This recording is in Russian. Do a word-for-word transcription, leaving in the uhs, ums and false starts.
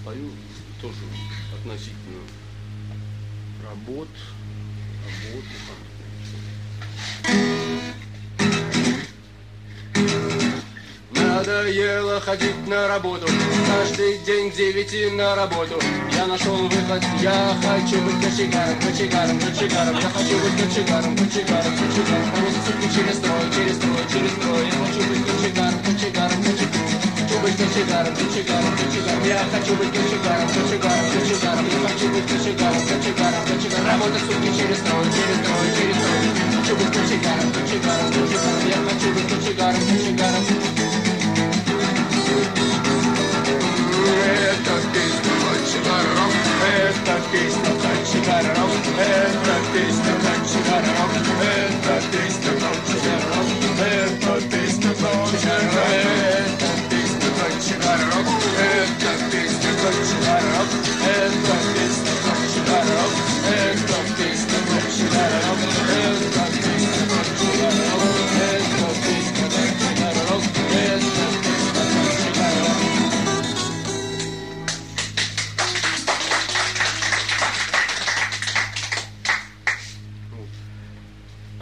пою тоже относительно работ, работы. Надоело ходить на работу, каждый день к девяти на работу. Я нашел выход, я хочу быть кочегаром, кочегаром, кочегаром. Я хочу быть кочегаром, кочегаром, кочегаром. Провозить сутки через строй, через строй, через строй. Я хочу быть кочегаром, кочегаром, кочегаром. Хочу быть кочегаром, кочегаром, кочегаром. Я хочу быть кочегаром, кочегаром, кочегаром. Я хочу быть кочегаром, кочегаром, кочегаром. Работать сутки через строй, через строй, через строй. Хочу быть кочегаром, кочегаром, кочегаром. Я хочу быть кочегаром, кочегаром.